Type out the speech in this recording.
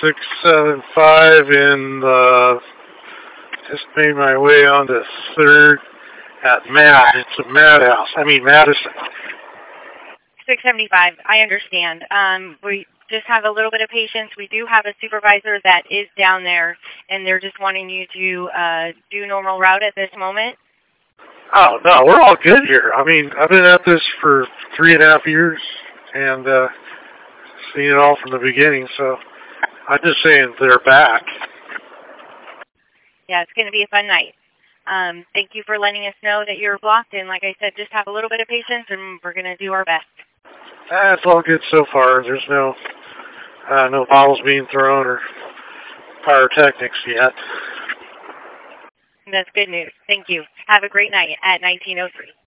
675 and just made my way onto 3rd at It's a Madhouse. Madison. 675. I understand. We just have a little bit of patience. We do have a supervisor that is down there, and they're just wanting you to do normal route at this moment. Oh, no, we're all good here. I've been at this for 3.5 years and seen it all from the beginning, so I'm just saying they're back. Yeah, it's going to be a fun night. Thank you for letting us know that you're blocked, and like I said, just have a little bit of patience, and we're going to do our best. It's all good so far. There's no bottles being thrown or pyrotechnics yet. That's good news. Thank you. Have a great night at 1903.